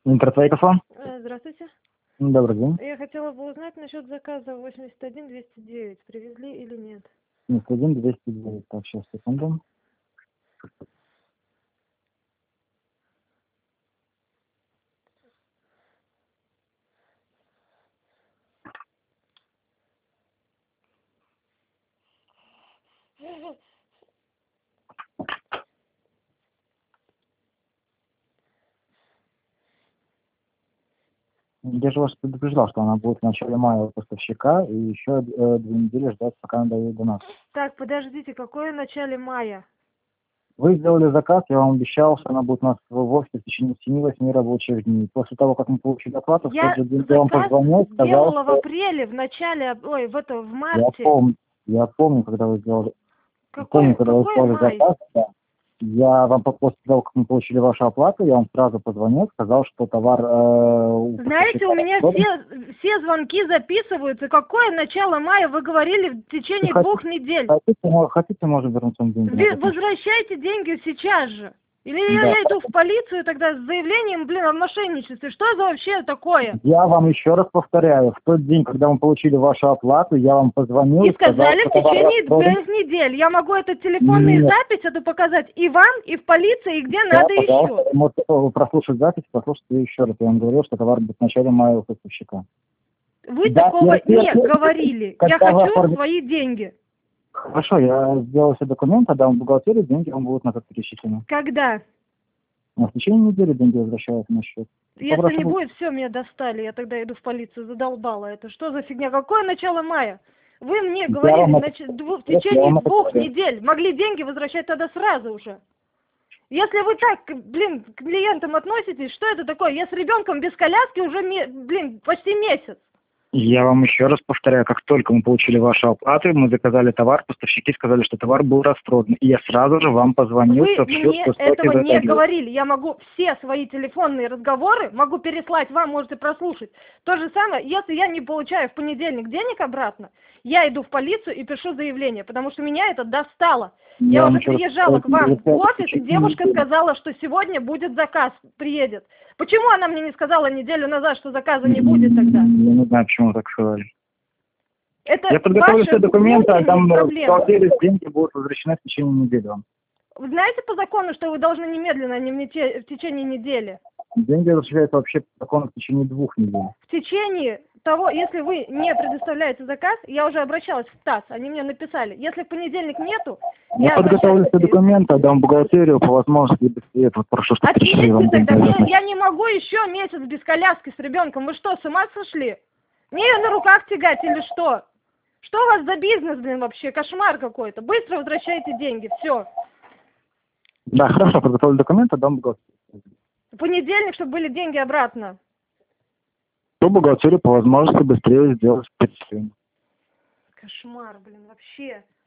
Интертрейкофон. Здравствуйте. Добрый день. Я хотела бы узнать насчет заказа 81-209. Привезли или нет? 81-209. Так, сейчас, секунду. Я же вас предупреждал, что она будет в начале мая у поставщика, и еще 2 недели ждать, пока она доедет до нас. Так, подождите, какое в начале мая? Вы сделали заказ, я вам обещал, что она будет у нас в офисе в течение 7-8 рабочих дней. После того, как мы получили оплату, в тот же день я вам позвонил, сказал, сделала в что... апреле, в начале, в марте. Я помню, когда вы сделали... Какой май? Заказ, да. Я вам после того, как мы получили вашу оплату, я вам сразу позвонил, сказал, что товар... Знаете, у меня все звонки записываются. Какое начало мая? Вы говорили в течение 2 недель. Хотите, можем вернуться на деньги. Возвращайте деньги сейчас же. Или я иду в полицию тогда с заявлением, о мошенничестве. Что это вообще такое? Я вам еще раз повторяю, в тот день, когда мы получили вашу оплату, я вам позвонил и сказали, сказал, в течение 2 недель. Я могу эту телефонную запись эту показать и вам, и в полиции, и где надо еще. Можете прослушать запись, послушать ее еще раз. Я вам говорил, что товар будет в начале мая у поставщика. Вы такого не говорили. Я хочу свои деньги. Хорошо, я сделал все документы, отдам в бухгалтерию, деньги вам будут назад перечислены. Когда? В течение недели деньги возвращаются на счет. Если не будет, все, меня достали, я тогда иду в полицию, задолбала это. Что за фигня? Какое начало мая? Вы мне говорили, в течение 2 недель. Могли деньги возвращать тогда сразу уже. Если вы так, к клиентам относитесь, что это такое? Я с ребенком без коляски уже, почти месяц. Я вам еще раз повторяю, как только мы получили вашу оплату, мы заказали товар, поставщики сказали, что товар был распродан. И я сразу же вам позвонил, сообщил, что мне этого не говорили. Я могу все свои телефонные разговоры, могу переслать вам, можете прослушать. То же самое, если я не получаю в понедельник денег обратно, я иду в полицию и пишу заявление, потому что меня это достало. Я уже приезжала к вам в офис, и девушка сказала, что сегодня будет заказ, приедет. Почему она мне не сказала неделю назад, что заказа не будет тогда? Я не знаю, почему вы так сказали. Это я подготовлю все документы, а там деньги будут возвращены в течение недели вам. Вы знаете по закону, что вы должны немедленно, а не в течение недели? Деньги возвращаются вообще по закону в течение 2 недель. В течение того, если вы не предоставляете заказ, я уже обращалась в ТАСС, они мне написали, если в понедельник нету, я подготовлю все документы, отдам в бухгалтерию, по возможности быстрее, прошу, что вам тогда, я не могу еще месяц без коляски с ребенком, вы что, с ума сошли? Мне ее на руках тягать или что? Что у вас за бизнес, вообще, кошмар какой-то, быстро возвращайте деньги, все. Да, хорошо, подготовлю документы, отдам в бухгалтерию. В понедельник, чтобы были деньги обратно. То бухгалтерию по возможности быстрее сделать перечисление. Кошмар, вообще.